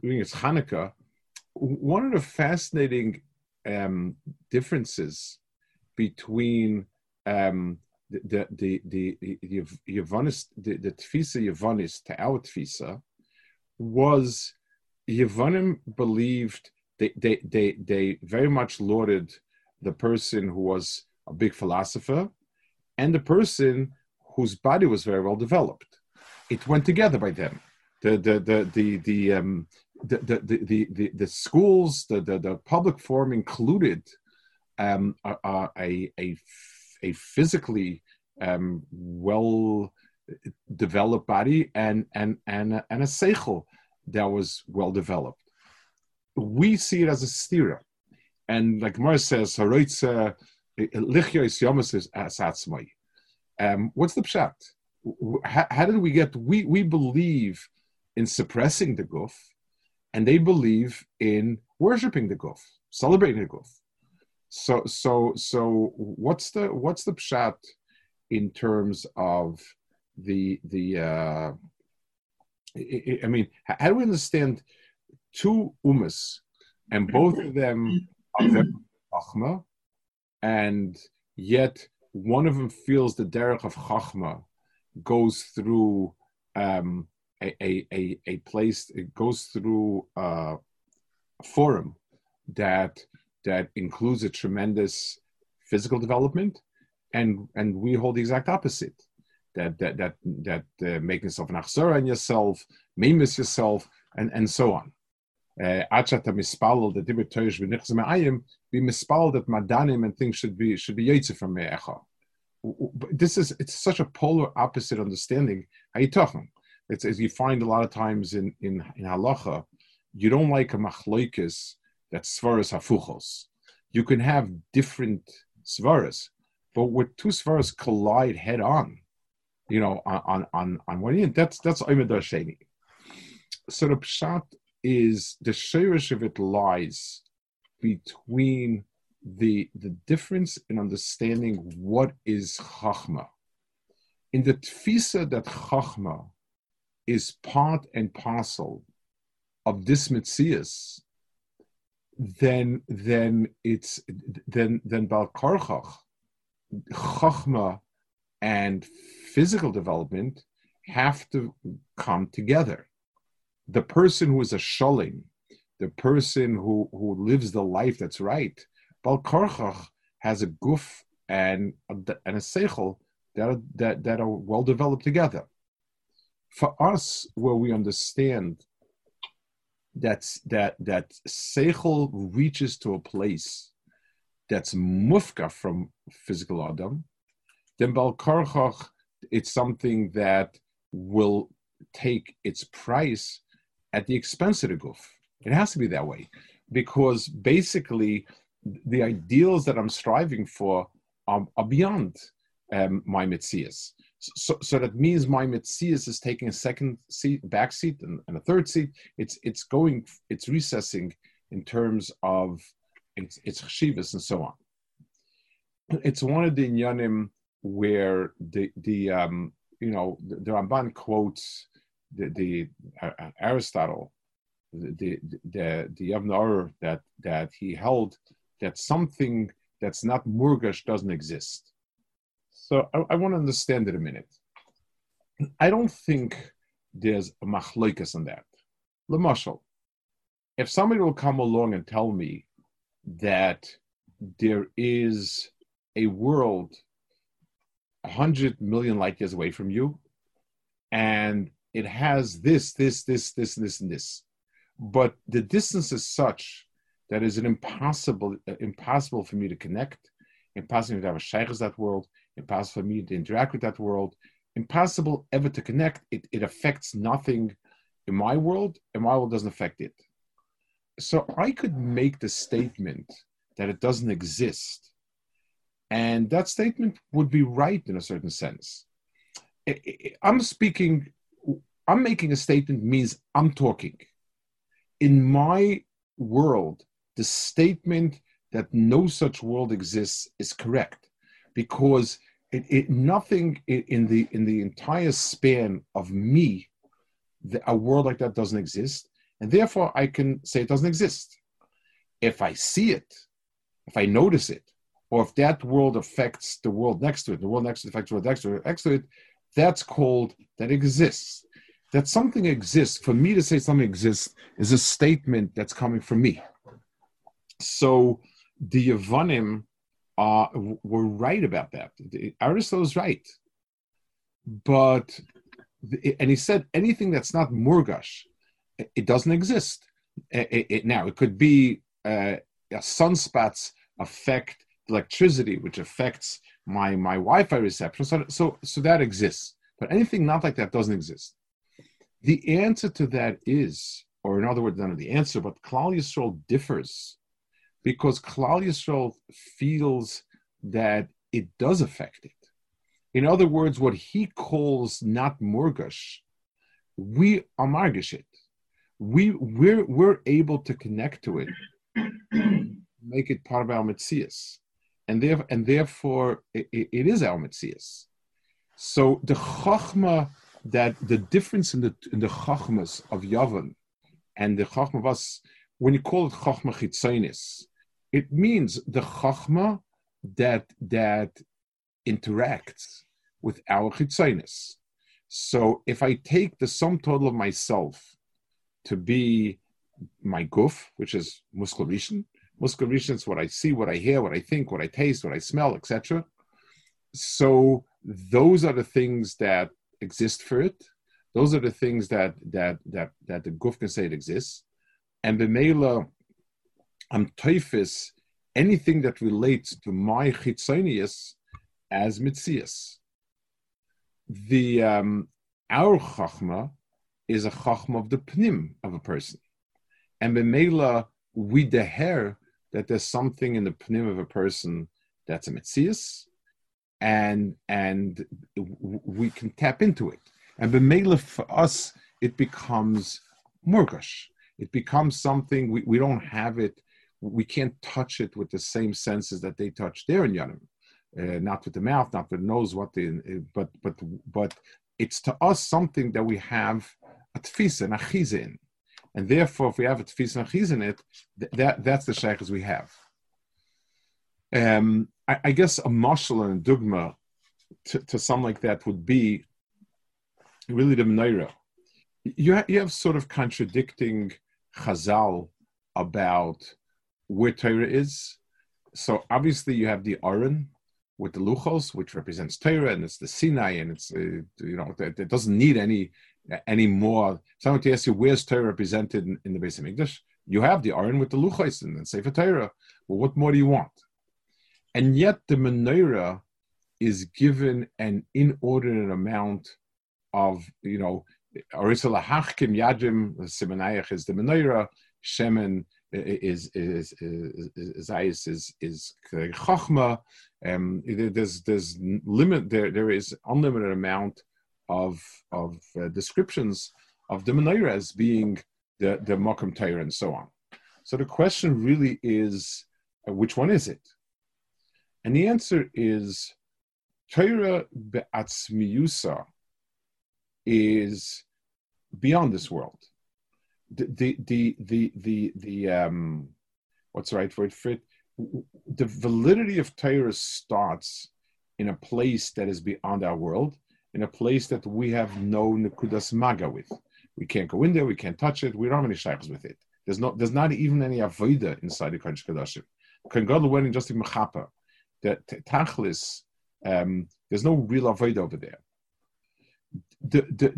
it's Hanukkah, one of the fascinating differences between the Yavonis, the Tfisa Yavonis to our Tfisa was Yavonim believed they very much lauded the person who was a big philosopher and the person whose body was very well developed. It went together by them. The schools, the public forum included a physically well developed body and a seichel that was well developed. We see it as a stira, and like Gemara says, what's the pshat? How did we get? We believe in suppressing the guf, and they believe in worshiping the guf, celebrating the guf. So what's the pshat in terms of the I mean, how do we understand two ummas, and both of them are very chachma, and yet one of them feels the derech of chachma goes through a place, it goes through a forum that includes a tremendous physical development, and we hold the exact opposite. That making yourself an achzara in yourself, mimis yourself, and so on. Achata mispalel that dibur toish v'nichzeh me'ayim, be mispalel that madanim and things should be yotze from me'echa. It's such a polar opposite understanding. How you talking? It's as you find a lot of times in halacha, you don't like a machloikis that's svaras hafuchos. You can have different svaras, but where two svaras collide head on, on one end, that's Omer Darsheni. So the pshat is the shirish of it lies between the difference in understanding what is chachma. In the tfisa that chachma is part and parcel of this mitzias, then Bal Korchach, chachma and physical development have to come together. The person who is a sholim, the person who lives the life that's right, Bal Korchach has a guf and a seichel that are well developed together. For us, where we understand that seichel reaches to a place that's mufka from physical adam, then Bal Korchach, it's something that will take its price at the expense of the guf. It has to be that way, because basically the ideals that I'm striving for are beyond my mitzias. So that means my mitzias is taking a second seat, back seat, and a third seat. It's recessing in terms of its chshivas and so on. It's one of the inyanim where the Ramban quotes the Aristotle, the Yavne Or that he held that something that's not murgash doesn't exist. So I want to understand it a minute. I don't think there's a machloikas on that. L'mashal, if somebody will come along and tell me that there is a world 100 million light years away from you, and it has this, and this, but the distance is such that is an impossible for me to connect, impossible to have a shaykhs that world, impossible for me to interact with that world, impossible ever to connect. It affects nothing in my world, and my world doesn't affect it. So I could make the statement that it doesn't exist, and that statement would be right in a certain sense. I'm making a statement means I'm talking. In my world, the statement that no such world exists is correct, because nothing in the entire span of me, a world like that doesn't exist, and therefore I can say it doesn't exist. If I see it, if I notice it, or if that world affects the world next to it, the world next to it affects the world next to it, that's called that exists. That something exists, for me to say something exists, is a statement that's coming from me. So the Yavanim were right about that. Aristotle is right. But, and he said anything that's not murgash, it doesn't exist. Now, it could be sunspots affect electricity, which affects my Wi-Fi reception. So that exists. But anything not like that doesn't exist. The answer to that is, or in other words, not the answer, but Klal Yisrael differs because Klal Yisrael feels that it does affect it. In other words, what he calls not murgash, we are margish it. We're able to connect to it, make it part of our metzias, and therefore it is our metzias. So the chachma, that the difference in the chachmas of Yavan and the chachma of us, when you call it chachma chitzonis, it means the chachma that interacts with our chitzonis. So if I take the sum total of myself to be my guf, which is muskel rishon is what I see, what I hear, what I think, what I taste, what I smell, etc. So those are the things that exist for it. Those are the things that the guf can say it exists. And the Mela, I'm teifis, anything that relates to my chitzonius as mitzias. The our chachma is a chachma of the pnim of a person, and b'meila we deher that there's something in the pnim of a person that's a mitzias, and we can tap into it. And b'meila for us it becomes murgash. It becomes something we don't have it. We can't touch it with the same senses that they touch their inyanim. Not with the mouth, not with the nose, but it's to us something that we have a tfisa and a chiza in. And therefore, if we have a tfisa and a chiza in it, that's the shaykhs we have. I guess a mashal and a dugma to something like that would be really the menorah. You have sort of contradicting Chazal about where Torah is. So obviously you have the Aron with the Luchos, which represents Torah, and it's the Sinai, and it's it doesn't need any more. Someone to ask you where's Torah represented in the Beis Hamikdash? You have the Aron with the Luchos and Sefer Torah. Well, what more do you want? And yet the menorah is given an inordinate amount of Arisala Hachkim Yadim Simanayach is the menorah, Shemen is chachma. There's limit there is unlimited amount of descriptions of the menorah as being the Mokum Torah and so on. So the question really is, which one is it? And the answer is Torah be'atzmiyusa is beyond this world. The what's the right word for it? The validity of Torah starts in a place that is beyond our world, in a place that we have no nekudas maga with. We can't go in there, we can't touch it, we don't have any shaykhs with it. There's not even any avodah inside the Kodesh Kodashim. Can God wedding just in mechapa? The tachlis, there's no real avodah over there. The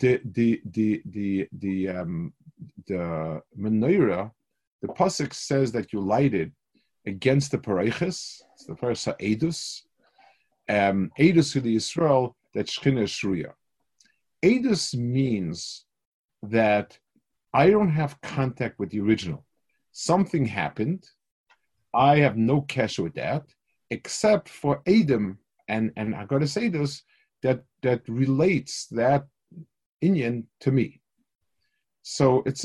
menorah, the pasuk says that you light it against the pareiches. It's the parasha edus. Edus to the Yisrael that Shechina is shruya. Edus means that I don't have contact with the original. Something happened. I have no cash with that, except for Adam and Haggadah Edus that relates that inyan to me. So the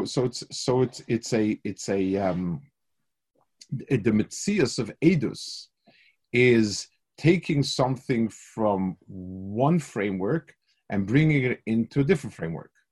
metzias of edus is taking something from one framework and bringing it into a different framework.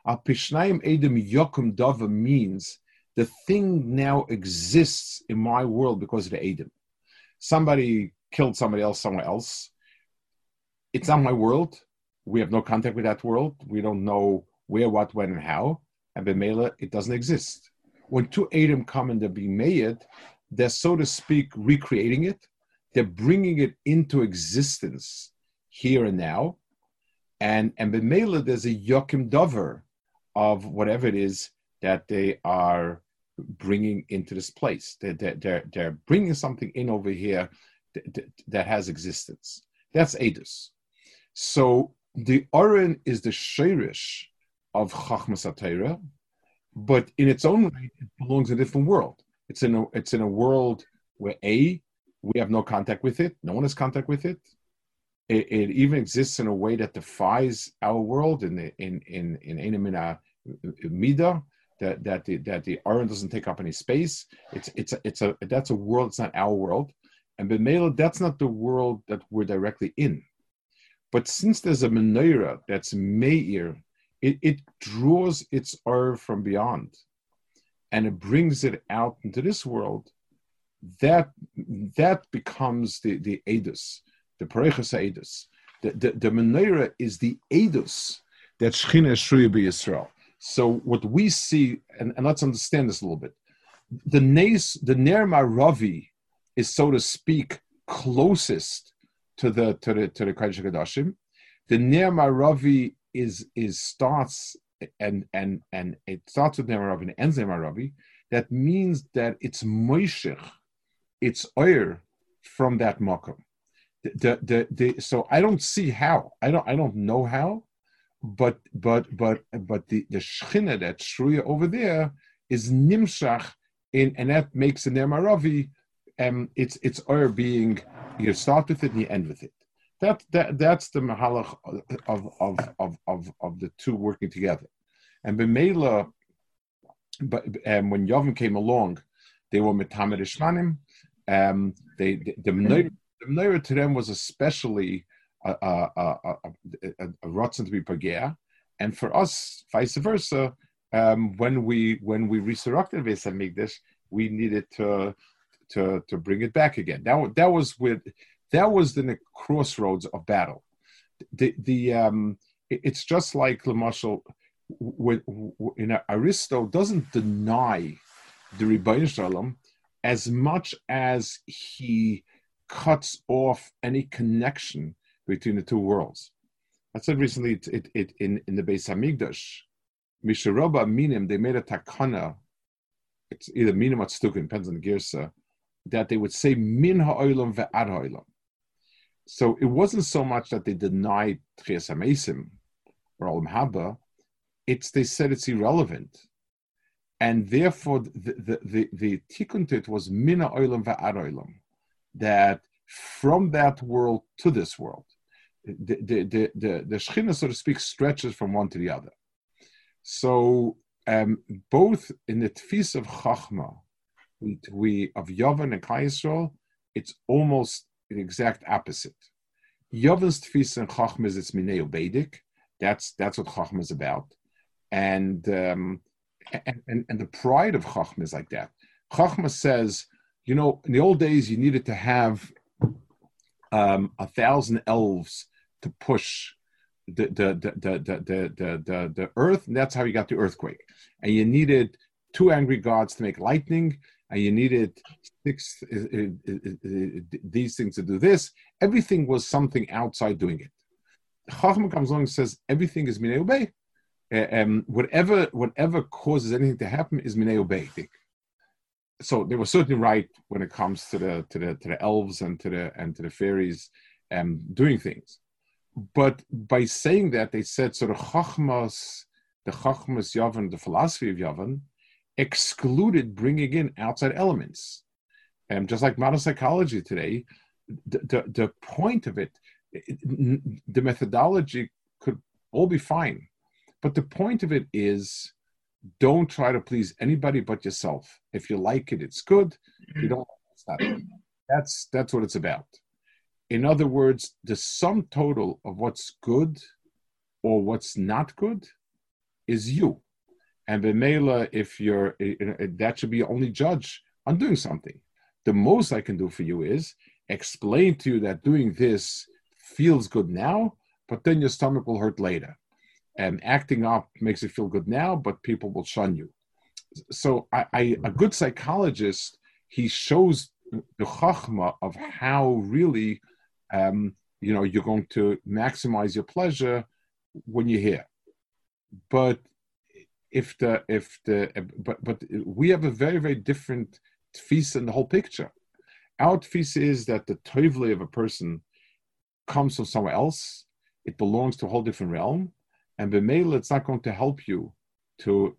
Al Pishnayim Edom Yokum Dava means the thing now exists in my world because of the Edom. Somebody killed somebody else somewhere else. It's not my world. We have no contact with that world. We don't know where, what, when, and how. And B'meila, it doesn't exist. When two Edom come and they're being made, they're, so to speak, recreating it. They're bringing it into existence here and now. And B'meila, there's a Yokim Dover of whatever it is that they are bringing into this place. They're bringing something in over here that has existence. That's Eidos. So the Oren is the Sheirish of Chachmas HaTorah, but in its own right, it belongs in a different world. It's in a world where we have no contact with it. No one has contact with it. It even exists in a way that defies our world in Einamina Mida, that the Aron doesn't take up any space. That's a world. It's not our world, and B'meila, that's not the world that we're directly in. But since there's a menorah that's meir, it draws its Ar from beyond, and it brings it out into this world. That becomes the Eidos. The Parechas Eidos. The menorah is the Eidos that Shechina is Shruya b'Yisrael. So what we see, and let's understand this a little bit, the Ner Maravi is, so to speak, closest to the Kodesh HaKodashim. The Ner Maravi starts and it starts with Ner Maravi and ends Ner Maravi. That means that it's Moishech, it's oir from that makom. So I don't see how. I don't know how, but the Shechina, that Shruya over there, is nimshach in, and that makes the Ner Maravi. It's oir being, you start with it and you end with it. That's the mahalach of the two working together. And B'meila, when Yavin came along, they were metamed ishmanim. The menorah to them was especially a rotzen to be pagea, and for us, vice versa. When we resurrected Beis Hamikdash, we needed to bring it back again. That was the crossroads of battle. It's just like Lamashal, Aristo doesn't deny the Rebbeinu Shalom as much as he cuts off any connection between the two worlds. I said recently in the Beis Hamikdash, Misharaba Minim, they made a takana. It's either Minim or Tztukim, depends on the girsa, that they would say Min ha'olam ve'ad ha'olam. So it wasn't so much that they denied Tchias HaMeisim or Olam Haba. They said it's irrelevant. And therefore, the tikkun to it was Min ha'olam ve'ad ha'olam, that from that world to this world, the Shechina, so to speak, stretches from one to the other. So both in the Tfis of Chachma, of Yavan and Klal Yisrael, it's almost the exact opposite. Yavan's Tfis and Chachma is it's Minei Ubeidik. That's what Chachma is about, and the pride of Chachma is like that. Chachma says, in the old days you needed to have 1,000 elves to push the earth, and that's how you got the earthquake. And you needed 2 angry gods to make lightning, and you needed 6 these things to do this. Everything was something outside doing it. Chachma comes along and says everything is minei ubei. Whatever causes anything to happen is minei ubei. So they were certainly right when it comes to the elves and to the fairies doing things. But by saying that, they said sort of the Chachmas Yavan, the philosophy of Yavan, excluded bringing in outside elements. Just like modern psychology today, the point of it, the methodology could all be fine. But the point of it is, don't try to please anybody but yourself. If you like it, it's good. If you don't, it's not good. That's what it's about. In other words, the sum total of what's good or what's not good is you. And B'meila, if you're, that should be your only judge on doing something. The most I can do for you is explain to you that doing this feels good now, but then your stomach will hurt later. And acting up makes you feel good now, but people will shun you. So a good psychologist, he shows the chachma of how really, you're going to maximize your pleasure when you're here. But but we have a very, very different tfisa in the whole picture. Our tfisa is that the tovli of a person comes from somewhere else. It belongs to a whole different realm, and b'meila, it's not going to help you to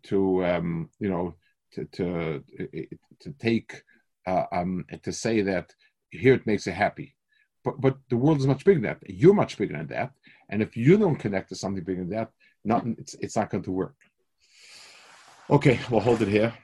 take to say that here it makes you happy. But the world is much bigger than that. You're much bigger than that, and if you don't connect to something bigger than that, it's not going to work. Okay, we'll hold it here.